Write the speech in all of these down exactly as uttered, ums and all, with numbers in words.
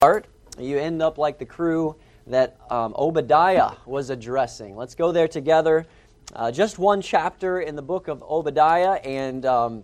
Part, you end up like the crew that um, Obadiah was addressing. Let's go there together. Uh, just one chapter in the book of Obadiah, and um,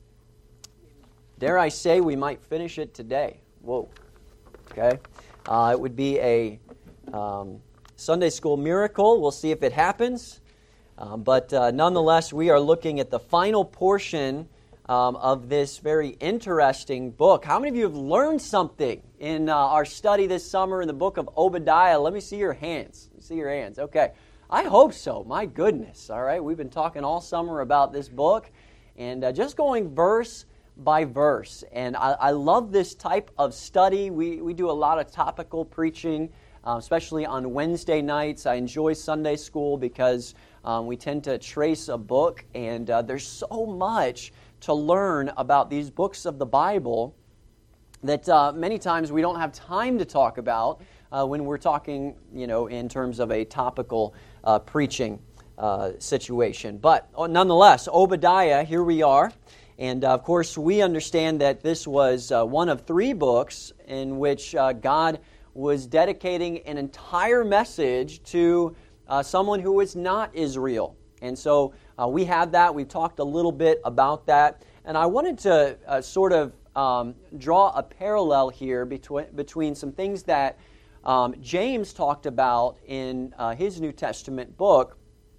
dare I say we might finish it today. Whoa. Okay. Uh, it would be a um, Sunday school miracle. We'll see if it happens. Um, but uh, nonetheless, we are looking at the final portion um, of this very interesting book. How many of you have learned something in uh, our study this summer in the book of Obadiah? Let me see your hands. Let me see your hands. Okay. I hope so. My goodness. All right. We've been talking all summer about this book and uh, just going verse by verse. And I, I love this type of study. We, we do a lot of topical preaching, uh, especially on Wednesday nights. I enjoy Sunday school because um, we tend to trace a book, and uh, there's so much to learn about these books of the Bible that uh, many times we don't have time to talk about uh, when we're talking, you know, in terms of a topical uh, preaching uh, situation. But uh, nonetheless, Obadiah, here we are. And uh, of course, we understand that this was uh, one of three books in which uh, God was dedicating an entire message to uh, someone who was not Israel. And so uh, we have that. We've talked a little bit about that. And I wanted to uh, sort of um, draw a parallel here between, between some things that um, James talked about in uh, his New Testament book.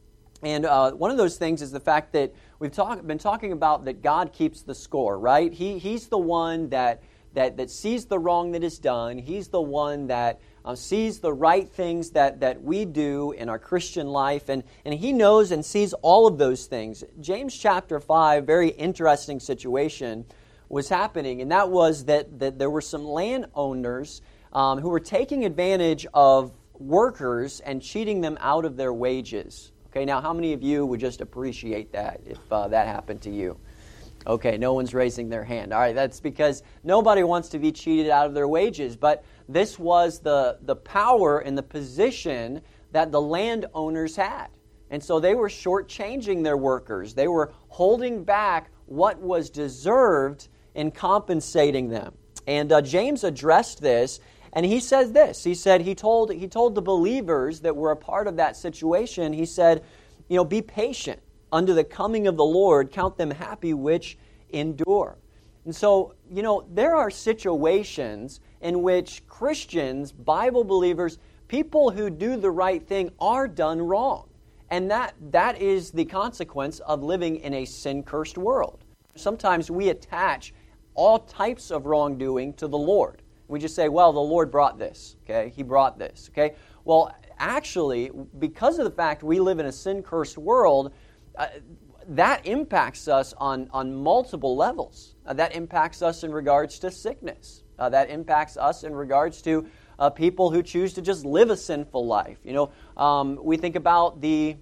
And uh, one of those things is the fact that we've talk, been talking about that God keeps the score, right? He, he's the one that, that, that sees the wrong that is done. He's the one that uh, sees the right things that, that we do in our Christian life. And, and He knows and sees all of those things. James chapter five, very interesting situation was happening. And that was that, that there were some landowners um, who were taking advantage of workers and cheating them out of their wages. Okay, now how many of you would just appreciate that if uh, that happened to you? Okay, no one's raising their hand. All right, that's because nobody wants to be cheated out of their wages. But this was the, the power and the position that the landowners had. And so they were shortchanging their workers. They were holding back what was deserved in compensating them. And uh, James addressed this. And he says this, he said, he told he told the believers that were a part of that situation, he said, you know, be patient unto the coming of the Lord, count them happy which endure. And so, you know, there are situations in which Christians, Bible believers, people who do the right thing are done wrong. And that that is the consequence of living in a sin-cursed world. Sometimes we attach all types of wrongdoing to the Lord. We just say, well, the Lord brought this, okay? He brought this, okay? Well, actually, because of the fact we live in a sin-cursed world, uh, that impacts us on, on multiple levels. Uh, that impacts us in regards to sickness. Uh, that impacts us in regards to uh, people who choose to just live a sinful life. You know, um, we think about the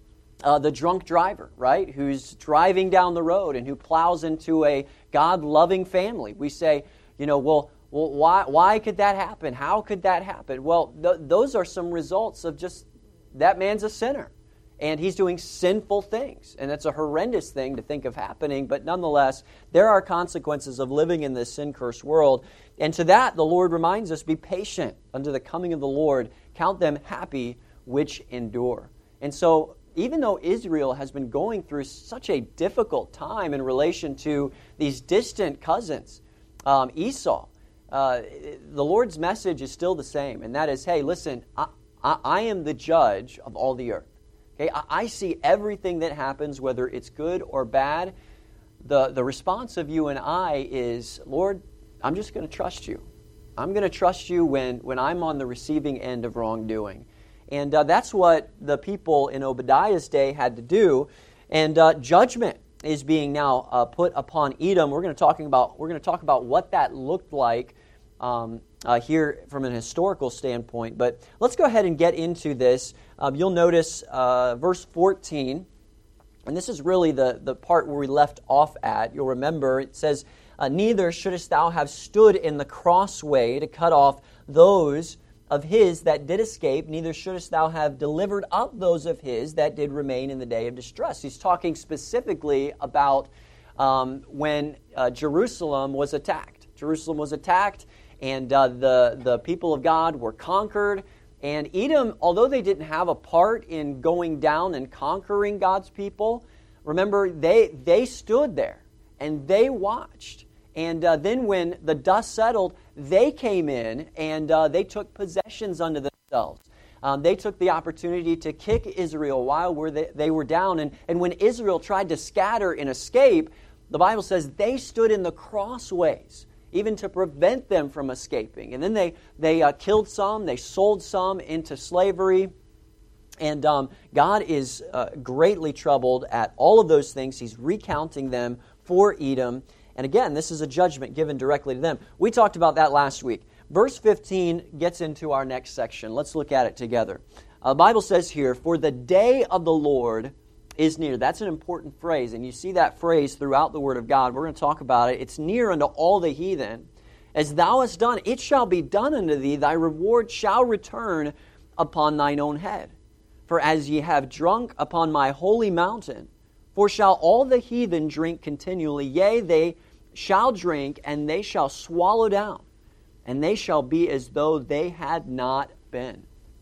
uh, the drunk driver, right, who's driving down the road and who plows into a God-loving family. We say, you know, well, Well, why why could that happen? How could that happen? Well, th- those are some results of just that man's a sinner, and he's doing sinful things, and that's a horrendous thing to think of happening, but nonetheless, there are consequences of living in this sin-cursed world, and to that, the Lord reminds us, be patient unto the coming of the Lord, count them happy which endure. And so, even though Israel has been going through such a difficult time in relation to these distant cousins, um, Esau, Uh, the Lord's message is still the same, and that is, hey, listen, I, I, I am the judge of all the earth. Okay, I, I see everything that happens, whether it's good or bad. The, the response of you and I is, Lord, I'm just going to trust you. I'm going to trust you when, when I'm on the receiving end of wrongdoing. And uh, that's what the people in Obadiah's day had to do. And uh, judgment is being now uh, put upon Edom. We're going to talking about we're going to talk about what that looked like um, uh, here from an historical standpoint. But let's go ahead and get into this. Um, you'll notice uh, verse fourteen, and this is really the the part where we left off at. You'll remember it says, uh, "Neither shouldest thou have stood in the crossway to cut off those of his that did escape, neither shouldest thou have delivered up those of his that did remain in the day of distress." He's talking specifically about um, when uh, Jerusalem was attacked. Jerusalem was attacked, and uh, the, the people of God were conquered. And Edom, although they didn't have a part in going down and conquering God's people, remember, they, they stood there and they watched. And uh, then when the dust settled, they came in and uh, they took possessions unto themselves. Um, they took the opportunity to kick Israel while were they, they were down. And, and when Israel tried to scatter and escape, the Bible says they stood in the crossways, even to prevent them from escaping. And then they, they uh, killed some, they sold some into slavery. And um, God is uh, greatly troubled at all of those things. He's recounting them for Edom. And again, this is a judgment given directly to them. We talked about that last week. Verse fifteen gets into our next section. Let's look at it together. Uh, the Bible says here, "For the day of the Lord is near." That's an important phrase, and you see that phrase throughout the Word of God. We're going to talk about it. "It's near unto all the heathen. As thou hast done, it shall be done unto thee. Thy reward shall return upon thine own head. For as ye have drunk upon my holy mountain, for shall all the heathen drink continually. Yea, they shall drink, and they shall swallow down, and they shall be as though they had not been."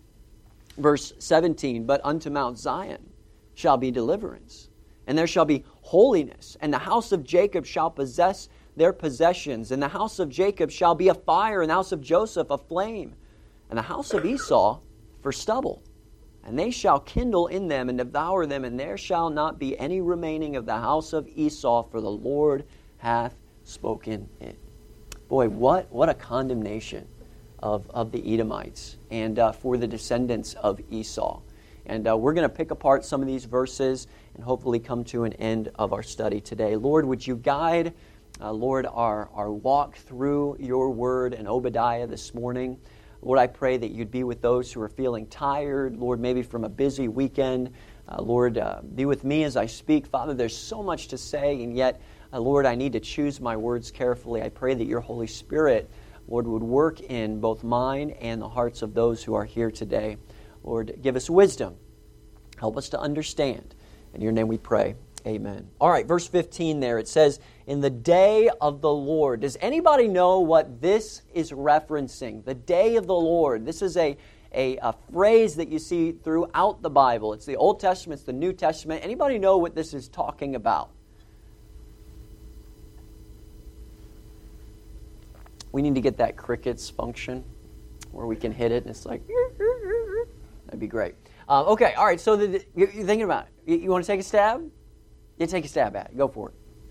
Verse seventeen, "But unto Mount Zion shall be deliverance, and there shall be holiness, and the house of Jacob shall possess their possessions, and the house of Jacob shall be a fire, and the house of Joseph a flame, and the house of Esau for stubble. And they shall kindle in them and devour them, and there shall not be any remaining of the house of Esau, for the Lord hath spoken it." Boy, what, what a condemnation of, of the Edomites and uh, for the descendants of Esau. And uh, we're going to pick apart some of these verses and hopefully come to an end of our study today. Lord, would you guide, uh, Lord, our, our walk through your word in Obadiah this morning. Lord, I pray that you'd be with those who are feeling tired, Lord, maybe from a busy weekend. Uh, Lord, uh, be with me as I speak. Father, there's so much to say, and yet, uh, Lord, I need to choose my words carefully. I pray that your Holy Spirit, Lord, would work in both mine and the hearts of those who are here today. Lord, give us wisdom. Help us to understand. In your name we pray. Amen. All right, verse fifteen there, it says, "In the day of the Lord." Does anybody know what this is referencing? The day of the Lord. This is a, a, a phrase that you see throughout the Bible. It's the Old Testament, it's the New Testament. Anybody know what this is talking about? We need to get that crickets function where we can hit it and it's like, that'd be great. Um, okay, all right, so the, you're thinking about it. You, you want to take a stab? You take a stab at it. Go for it.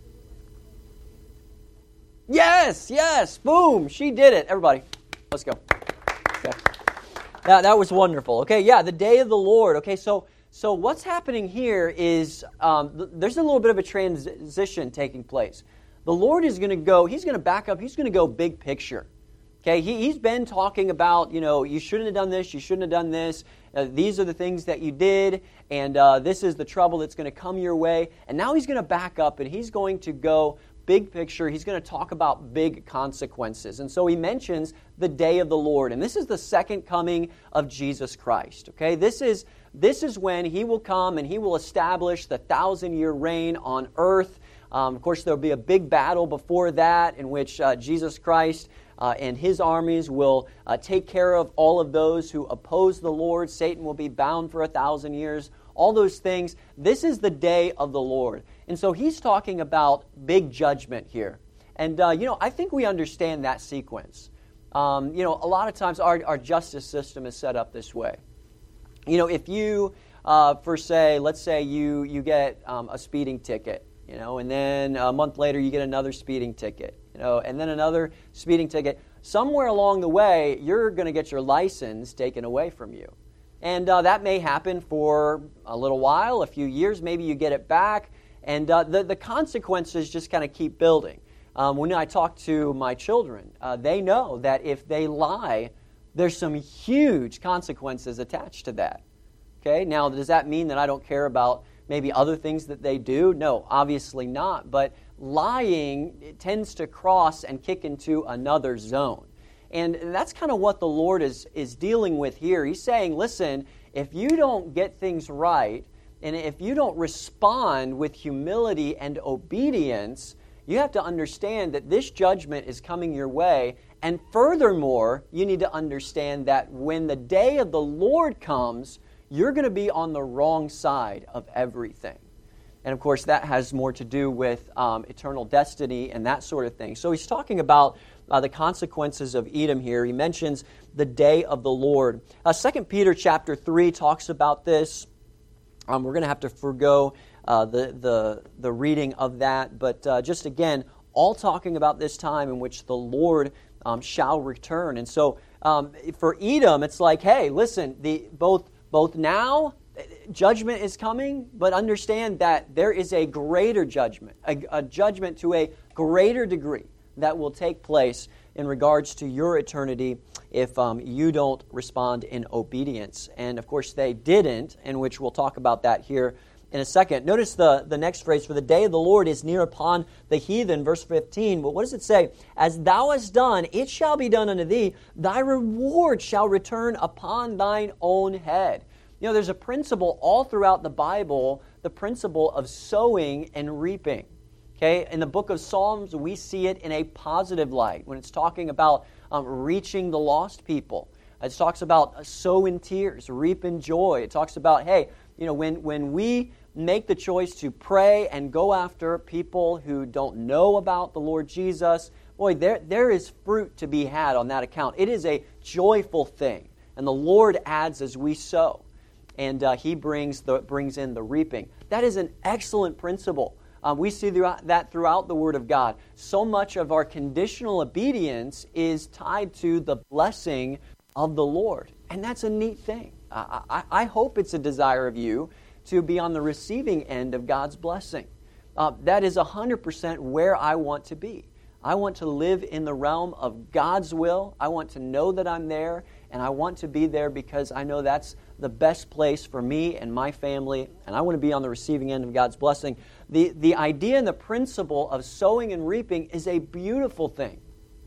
Yes, yes, boom, she did it. Everybody, let's go. Okay. That, that was wonderful. Okay, yeah, the day of the Lord. Okay, so so what's happening here is um, th- there's a little bit of a transition taking place. The Lord is going to go, he's going to back up, he's going to go big picture. Okay, he, he's been talking about, you know, you shouldn't have done this, you shouldn't have done this. Uh, these are the things that you did, and uh, this is the trouble that's going to come your way. And now he's going to back up, and he's going to go big picture. He's going to talk about big consequences. And so he mentions the day of the Lord. And this is the second coming of Jesus Christ. Okay, this is, this is when he will come and he will establish the thousand-year reign on earth. Um, of course, there will be a big battle before that in which uh, Jesus Christ Uh, and his armies will uh, take care of all of those who oppose the Lord. Satan will be bound for a thousand years. All those things. This is the day of the Lord. And so he's talking about big judgment here. And, uh, you know, I think we understand that sequence. Um, you know, a lot of times our, our justice system is set up this way. You know, if you, uh, for say, let's say you, you get um, a speeding ticket, you know, and then a month later you get another speeding ticket. You know, and then another speeding ticket. Somewhere along the way, you're going to get your license taken away from you. And uh, that may happen for a little while, a few years. Maybe you get it back. And uh, the, the consequences just kind of keep building. Um, when I talk to my children, uh, they know that if they lie, there's some huge consequences attached to that. Okay, now does that mean that I don't care about maybe other things that they do? No, obviously not. But lying it tends to cross and kick into another zone. And that's kind of what the Lord is, is dealing with here. He's saying, listen, if you don't get things right, and if you don't respond with humility and obedience, you have to understand that this judgment is coming your way. And furthermore, you need to understand that when the day of the Lord comes, you're going to be on the wrong side of everything. And of course, that has more to do with um, eternal destiny and that sort of thing. So he's talking about uh, the consequences of Edom here. He mentions the day of the Lord. Uh, Second Peter chapter three talks about this. Um, we're going to have to forego uh, the, the, the reading of that. But uh, just again, all talking about this time in which the Lord um, shall return. And so um, for Edom, it's like, hey, listen, the both both now, judgment is coming, but understand that there is a greater judgment, a, a judgment to a greater degree that will take place in regards to your eternity if um, you don't respond in obedience. And of course they didn't, in which we'll talk about that here in a second. Notice the, the next phrase, for the day of the Lord is near upon the heathen, verse fifteen. But what does it say? As thou hast done, it shall be done unto thee. Thy reward shall return upon thine own head. You know, there's a principle all throughout the Bible, the principle of sowing and reaping. Okay, in the book of Psalms, we see it in a positive light when it's talking about um, reaching the lost people. It talks about sow in tears, reap in joy. It talks about, hey, you know, when, when we make the choice to pray and go after people who don't know about the Lord Jesus, boy, there, there is fruit to be had on that account. It is a joyful thing, and the Lord adds as we sow, and uh, He brings the brings in the reaping. That is an excellent principle. Uh, we see throughout, that throughout the Word of God. So much of our conditional obedience is tied to the blessing of the Lord. And that's a neat thing. I, I, I hope it's a desire of you to be on the receiving end of God's blessing. Uh, that is one hundred percent where I want to be. I want to live in the realm of God's will. I want to know that I'm there, and I want to be there because I know that's the best place for me and my family, and I want to be on the receiving end of God's blessing. The, the idea and the principle of sowing and reaping is a beautiful thing,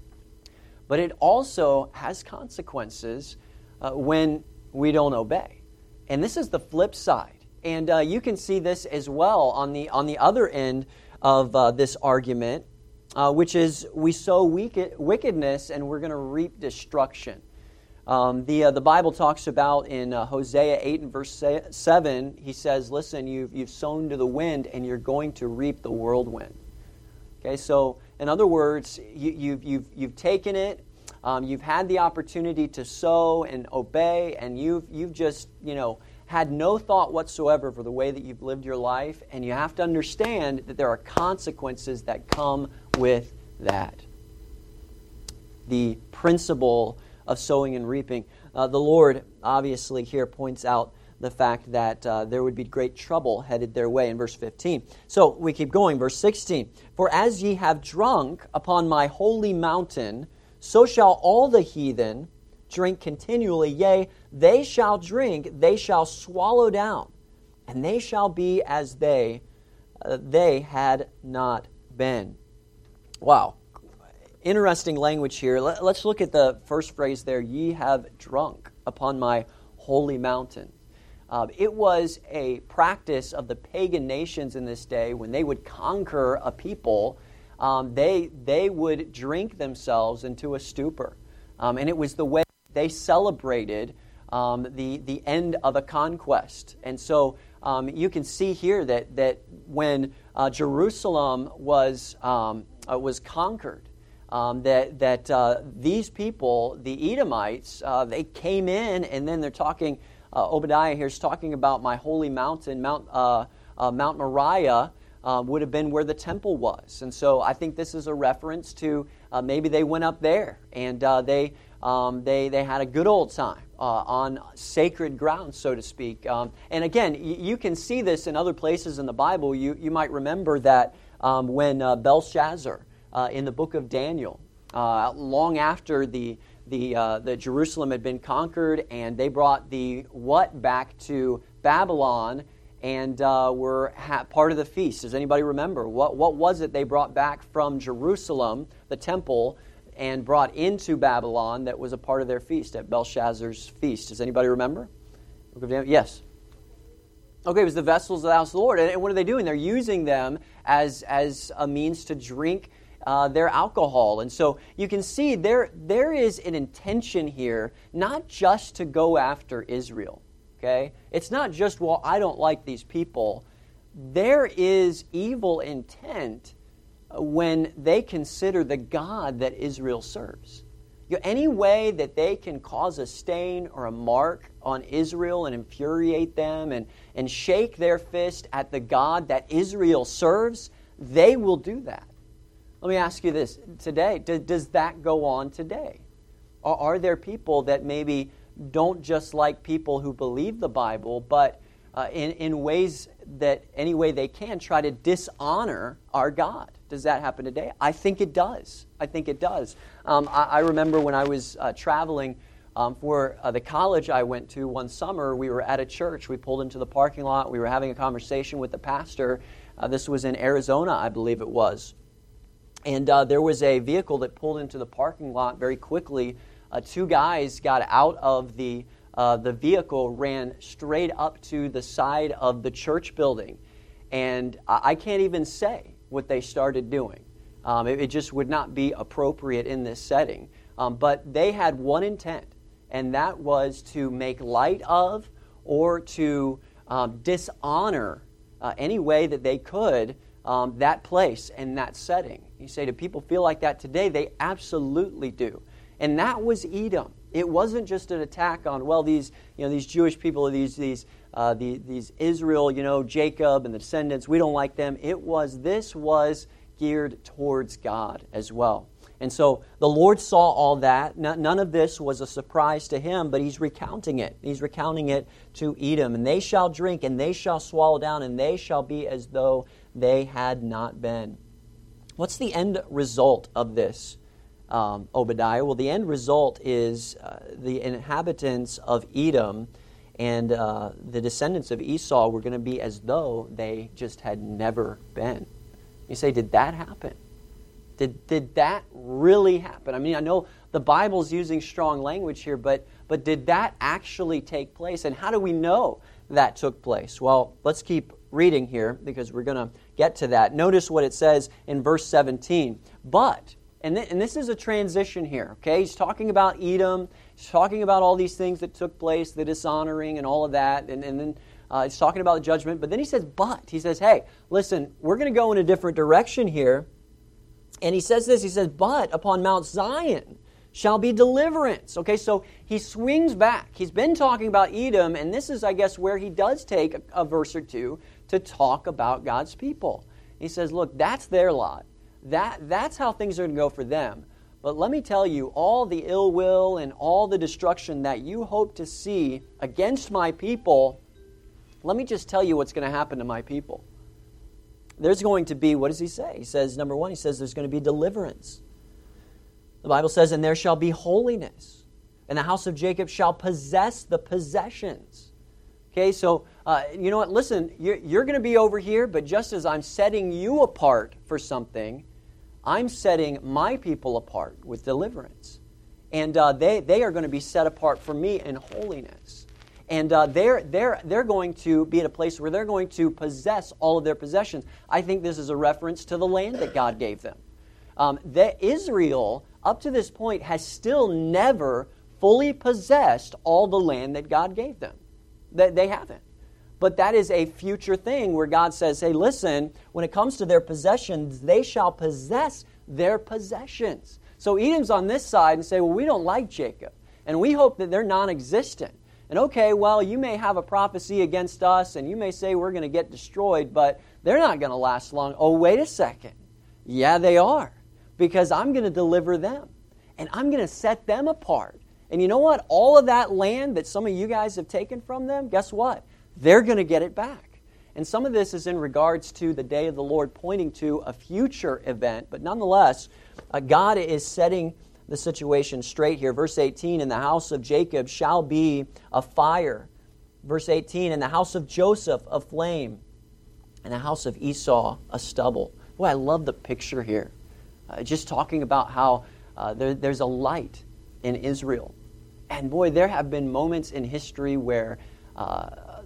but it also has consequences uh, when we don't obey. And this is the flip side. And uh, you can see this as well on the, on the other end of uh, this argument, uh, which is we sow wicked, wickedness and we're going to reap destruction. Um, the uh, the Bible talks about in uh, Hosea eight and verse seven, he says, listen, you've, you've sown to the wind and you're going to reap the whirlwind. Okay, so in other words, you, you've, you've, you've taken it, um, you've had the opportunity to sow and obey, and you've, you've just, you know, had no thought whatsoever for the way that you've lived your life, and you have to understand that there are consequences that come with that. The principle of sowing and reaping. Uh, the Lord obviously here points out the fact that uh, there would be great trouble headed their way in verse fifteen. So we keep going, verse sixteen. For as ye have drunk upon my holy mountain, so shall all the heathen drink continually. Yea, they shall drink, they shall swallow down, and they shall be as they, uh, they had not been. Wow. Interesting language here. Let's look at the first phrase there. Ye have drunk upon my holy mountain. Uh, it was a practice of the pagan nations in this day when they would conquer a people. Um, they they would drink themselves into a stupor, um, and it was the way they celebrated um, the the end of a conquest. And so um, you can see here that that when uh, Jerusalem was um, uh, was conquered. Um, that that uh, these people, the Edomites, uh, they came in, and then they're talking. Uh, Obadiah here is talking about my holy mountain, Mount uh, uh, Mount Moriah, uh, would have been where the temple was, and so I think this is a reference to uh, maybe they went up there and uh, they um, they they had a good old time uh, on sacred ground, so to speak. Um, and again, y- you can see this in other places in the Bible. You you might remember that um, when uh, Belshazzar. Uh, in the book of Daniel, uh, long after the the uh, the Jerusalem had been conquered, and they brought the what back to Babylon, and uh, were ha- part of the feast. Does anybody remember what what was it they brought back from Jerusalem, the temple, and brought into Babylon that was a part of their feast at Belshazzar's feast? Does anybody remember? Book of Daniel? Yes. Okay, it was the vessels of the house of the Lord. And what are they doing? They're using them as, as a means to drink uh, their alcohol. And so you can see there there is an intention here, not just to go after Israel. Okay? It's not just, well, I don't like these people. There is evil intent when they consider the God that Israel serves. You know, any way that they can cause a stain or a mark on Israel and infuriate them and, and shake their fist at the God that Israel serves, they will do that. Let me ask you this today. Does, does that go on today? Are, are there people that maybe don't just like people who believe the Bible, but uh, in, in ways that any way they can try to dishonor our God? Does that happen today? I think it does. I think it does. Um, I, I remember when I was uh, traveling um, for uh, the college I went to one summer, we were at a church. We pulled into the parking lot. We were having a conversation with the pastor. Uh, this was in Arizona, I believe it was. And uh, there was a vehicle that pulled into the parking lot very quickly. Uh, two guys got out of the uh, the vehicle, ran straight up to the side of the church building. And I, I can't even say what they started doing. Um, it, it just would not be appropriate in this setting. Um, but they had one intent, and that was to make light of or to um, dishonor uh, any way that they could um, that place and that setting. You say, do people feel like that today? They absolutely do. And that was Edom. It wasn't just an attack on, well, these you know these Jewish people, these these uh, the, these Israel, you know, Jacob and the descendants. We don't like them. It was this was geared towards God as well. And so the Lord saw all that. None of this was a surprise to Him, but He's recounting it. He's recounting it to Edom. And they shall drink, and they shall swallow down, and they shall be as though they had not been. What's the end result of this? Um, Obadiah? Well, the end result is uh, the inhabitants of Edom and uh, the descendants of Esau were going to be as though they just had never been. You say, did that happen? Did did that really happen? I mean, I know the Bible's using strong language here, but but did that actually take place? And how do we know that took place? Well, let's keep reading here because we're going to get to that. Notice what it says in verse seventeen. But And, th- and this is a transition here, okay? He's talking about Edom. He's talking about all these things that took place, the dishonoring and all of that. And, and then uh, he's talking about the judgment. But then he says, but. He says, hey, listen, we're going to go in a different direction here. And he says this, he says, but upon Mount Zion shall be deliverance. Okay, so he swings back. He's been talking about Edom, and this is, I guess, where he does take a, a verse or two to talk about God's people. He says, look, that's their lot. That that's how things are going to go for them. But let me tell you, all the ill will and all the destruction that you hope to see against my people, let me just tell you what's going to happen to my people. There's going to be, what does he say? He says, number one, he says there's going to be deliverance. The Bible says, and there shall be holiness, and the house of Jacob shall possess the possessions. Okay, so, uh, you know what, listen, you're, you're going to be over here, but just as I'm setting you apart for something, I'm setting my people apart with deliverance. And uh, they, they are going to be set apart for me in holiness. And uh, they're, they're, they're going to be in a place where they're going to possess all of their possessions. I think this is a reference to the land that God gave them. Um, that Israel, up to this point, has still never fully possessed all the land that God gave them. They, they haven't. But that is a future thing where God says, hey, listen, when it comes to their possessions, they shall possess their possessions. So Edom's on this side and say, well, we don't like Jacob, and we hope that they're non-existent. And okay, well, you may have a prophecy against us, and you may say we're going to get destroyed, but they're not going to last long. Oh, wait a second. Yeah, they are, because I'm going to deliver them, and I'm going to set them apart. And you know what? All of that land that some of you guys have taken from them, guess what? They're going to get it back. And some of this is in regards to the day of the Lord, pointing to a future event. But nonetheless, uh, God is setting the situation straight here. Verse eighteen, and the house of Jacob shall be a fire. Verse eighteen, and the house of Joseph a flame, and the house of Esau a stubble. Boy, I love the picture here. Uh, just talking about how uh, there, there's a light in Israel. And boy, there have been moments in history where uh,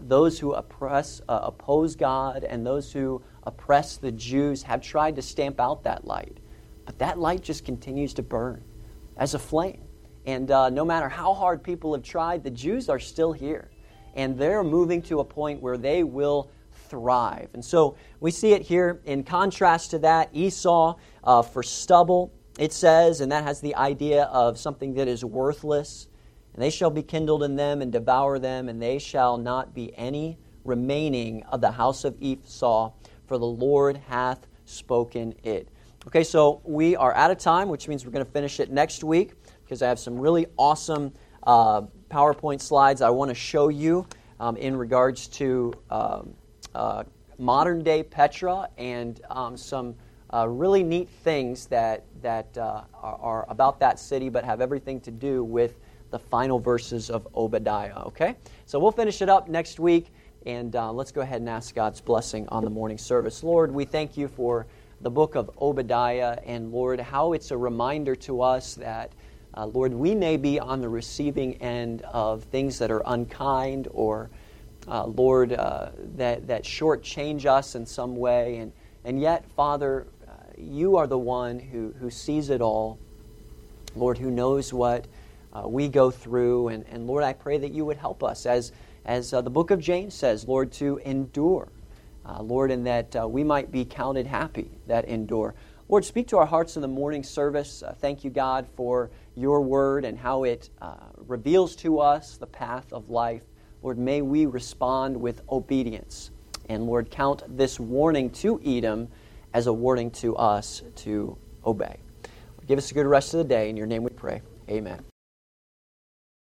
those who oppress, uh, oppose God and those who oppress the Jews have tried to stamp out that light. But that light just continues to burn as a flame. And uh, no matter how hard people have tried, the Jews are still here. And they're moving to a point where they will thrive. And so we see it here in contrast to that. Esau, uh, for stubble, it says, and that has the idea of something that is worthless. And they shall be kindled in them and devour them, and they shall not be any remaining of the house of Esau, for the Lord hath spoken it. Okay, so we are out of time, which means we're going to finish it next week, because I have some really awesome uh, PowerPoint slides I want to show you um, in regards to um, uh, modern-day Petra and um, some uh, really neat things that, that uh, are, are about that city but have everything to do with the final verses of Obadiah, okay? So we'll finish it up next week, and uh, let's go ahead and ask God's blessing on the morning service. Lord, we thank you for the book of Obadiah, and Lord, how it's a reminder to us that, uh, Lord, we may be on the receiving end of things that are unkind or, uh, Lord, uh, that, that shortchange us in some way, and, and yet, Father, uh, you are the one who, who sees it all, Lord, who knows what Uh, we go through, and, and Lord, I pray that you would help us, as as uh, the book of James says, Lord, to endure, uh, Lord, and that uh, we might be counted happy that endure. Lord, speak to our hearts in the morning service. Uh, thank you, God, for your word and how it uh, reveals to us the path of life. Lord, may we respond with obedience, and Lord, count this warning to Edom as a warning to us to obey. Give us a good rest of the day. In your name we pray. Amen.